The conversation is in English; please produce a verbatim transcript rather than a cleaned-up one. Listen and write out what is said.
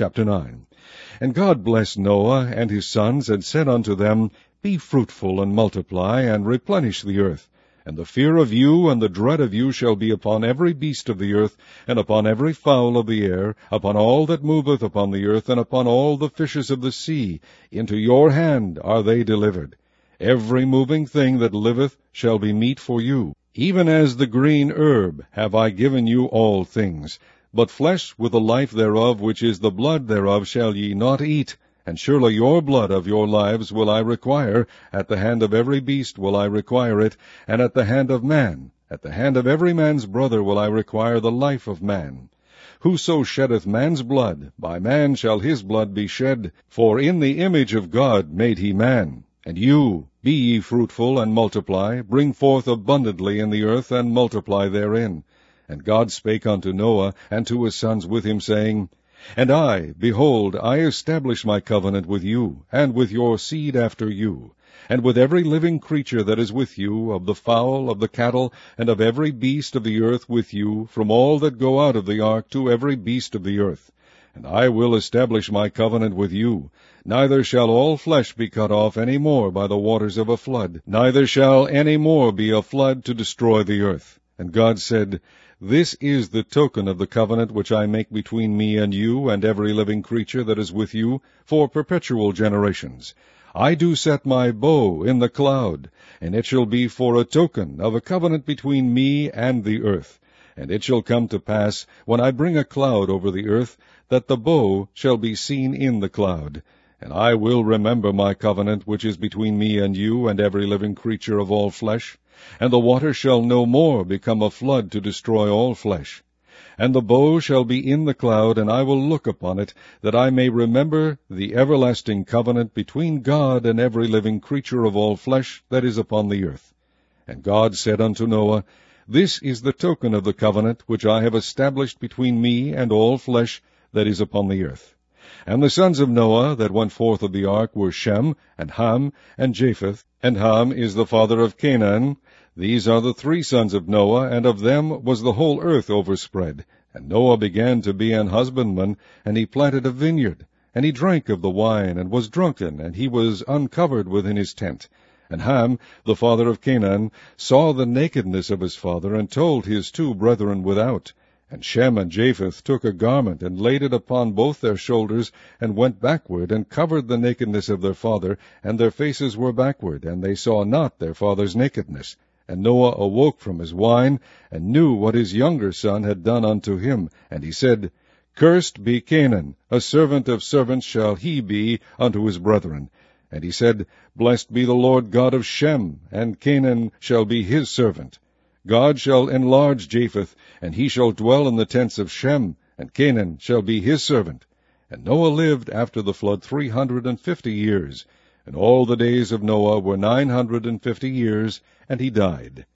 Chapter nine. And God blessed Noah and his sons, and said unto them, Be fruitful, and multiply, and replenish the earth. And the fear of you and the dread of you shall be upon every beast of the earth, and upon every fowl of the air, upon all that moveth upon the earth, and upon all the fishes of the sea. Into your hand are they delivered. Every moving thing that liveth shall be meat for you. Even as the green herb have I given you all things. But flesh with the life thereof, which is the blood thereof, shall ye not eat. And surely your blood of your lives will I require, at the hand of every beast will I require it, and at the hand of man, at the hand of every man's brother will I require the life of man. Whoso sheddeth man's blood, by man shall his blood be shed, for in the image of God made he man. And you, be ye fruitful, and multiply, bring forth abundantly in the earth, and multiply therein. And God spake unto Noah, and to his sons with him, saying, And I, behold, I establish my covenant with you, and with your seed after you, and with every living creature that is with you, of the fowl, of the cattle, and of every beast of the earth with you, from all that go out of the ark to every beast of the earth. And I will establish my covenant with you. Neither shall all flesh be cut off any more by the waters of a flood, neither shall any more be a flood to destroy the earth. And God said, This is the token of the covenant which I make between me and you and every living creature that is with you for perpetual generations. I do set my bow in the cloud, and it shall be for a token of a covenant between me and the earth. And it shall come to pass, when I bring a cloud over the earth, that the bow shall be seen in the cloud. And I will remember my covenant which is between me and you and every living creature of all flesh. And the water shall no more become a flood to destroy all flesh. And the bow shall be in the cloud, and I will look upon it, that I may remember the everlasting covenant between God and every living creature of all flesh that is upon the earth. And God said unto Noah, This is the token of the covenant which I have established between me and all flesh that is upon the earth. And the sons of Noah that went forth of the ark were Shem, and Ham, and Japheth. And Ham is the father of Canaan. These are the three sons of Noah, and of them was the whole earth overspread. And Noah began to be an husbandman, and he planted a vineyard. And he drank of the wine, and was drunken, and he was uncovered within his tent. And Ham, the father of Canaan, saw the nakedness of his father, and told his two brethren without. And Shem and Japheth took a garment, and laid it upon both their shoulders, and went backward, and covered the nakedness of their father, and their faces were backward, and they saw not their father's nakedness. And Noah awoke from his wine, and knew what his younger son had done unto him. And he said, Cursed be Canaan, a servant of servants shall he be unto his brethren. And he said, Blessed be the Lord God of Shem, and Canaan shall be his servant. God shall enlarge Japheth, and he shall dwell in the tents of Shem, and Canaan shall be his servant. And Noah lived after the flood three hundred and fifty years. And all the days of Noah were nine hundred and fifty years, and he died.